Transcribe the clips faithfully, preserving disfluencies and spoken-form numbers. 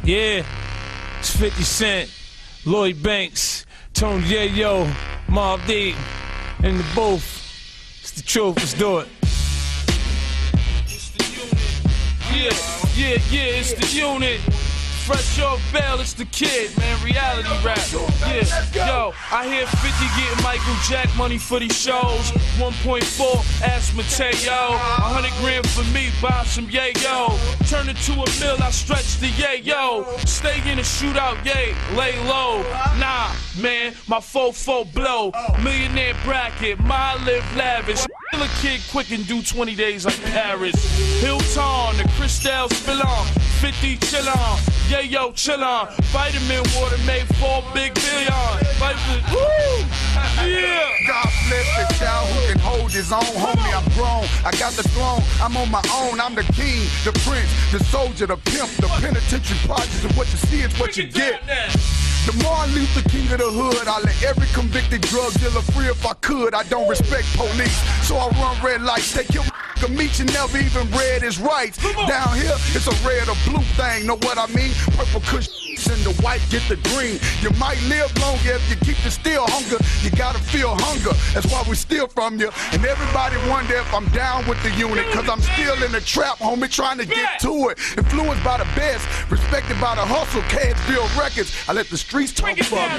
Yeah, it's fifty Cent, Lloyd Banks, Tony Yayo, Mobb Deep, in the booth. It's the truth, let's do it. It's the unit. Yeah, yeah, yeah, it's the unit. Fresh off bail, it's the kid, man, reality rap. Yeah, yo, I hear fifty getting Michael Jack money for these shows. one point four, ask Mateo. one hundred grand for me, buy some yayo. Turn it to a mill, I stretch the yayo. Stay in a shootout, yay, lay low. Nah, man, my fofo blow. Millionaire bracket, my live lavish. Kill a kid quick and do twenty days like Paris. Hilton, the Cristal spill on. fifty chill on. Yeah, yo, chill on. Vitamin water made four big billion. Vitamin, woo! Yeah! God bless the child who can hold his own. Homie, I'm grown. I got the throne. I'm on my own. I'm the king, the prince, the soldier, the pimp, the penitentiary projects. And what you see is what you get. The Martin Luther King of the hood, I let every convicted drug dealer free if I could. I don't respect police, so I run red lights. They kill a meat you never even read his rights. Down here, it's a red or blue thing, know what I mean? Purple kush and the white get the green. You might live longer if you keep the still hunger. You gotta feel hunger, that's why we steal from you. And everybody wonder if I'm down with the unit, cause I'm still in the trap, homie, trying to get to it. Influenced by the best, respected by the hustle, Cadsville Records. I let the streets talk for me.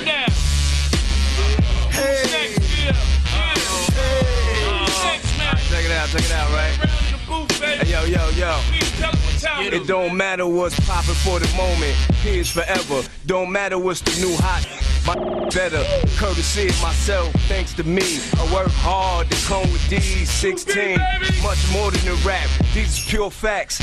Hey, hey. Check it out, check it out, right? Hey, yo, yo, yo. It don't matter what's poppin' for the moment. Kids forever. Don't matter what's the new hot. My better. Courtesy of myself, thanks to me. I work hard to come with these sixteen. Much more than the rap. These is pure facts.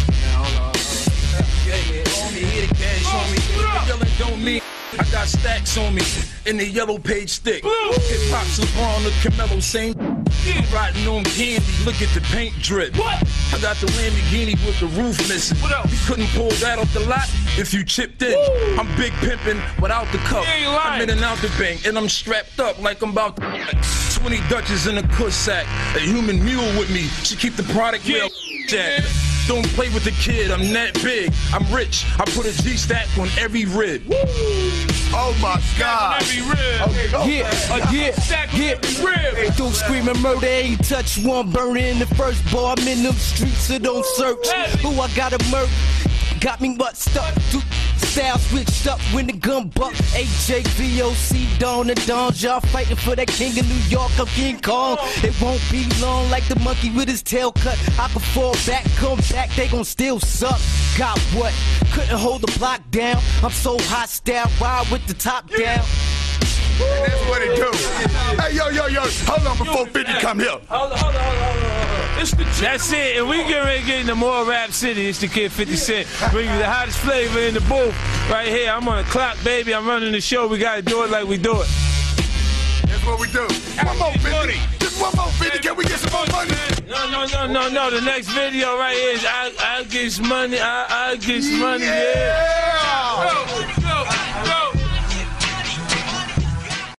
Don't mean I got stacks on me in the yellow page stick. Hip hop's LeBron, the Camelo, same. I'm riding on candy, look at the paint drip. What? I got the Lamborghini with the roof missing. What else? You couldn't pull that off the lot if you chipped in. Woo! I'm big pimping without the cup. I'm in and out the bank and I'm strapped up like I'm about to twenty Dutches in a cush sack. A human mule with me, she keep the product real. Jack. Don't play with the kid, I'm that big. I'm rich, I put a G-stack on every rib. Woo! Oh my God. Every rib. Okay, go. Yeah, uh, yeah, yeah. Don't scream and murder, ain't touch one burner in the first bar. I'm in them streets, so don't search. Who I gotta murk? Got me what stuck. Style switched up when the gun buck. A J V O C, Dawn and Dons. Y'all fighting for that king of New York, I'm King Kong. It won't be long like the monkey with his tail cut. I can fall back, come back, they gon' still suck. Got what? Couldn't hold the block down. I'm so hostile, wild with the top down. And that's what it do. Hey, yo, yo, yo, hold on before fifty come here. Hold on, hold on, hold on, hold on. It's the That's it, and we get ready to get into more Rap City. It's the kid fifty Cent. Bring you the hottest flavor in the booth. Right here, I'm on the clock, baby. I'm running the show. We gotta do it like we do it. That's what we do. One more fifty. Just one more fifty. Can we get some more money? No, no, no, no, no. The next video right here is I, I get some money. I, I get some money. Yeah. Yeah.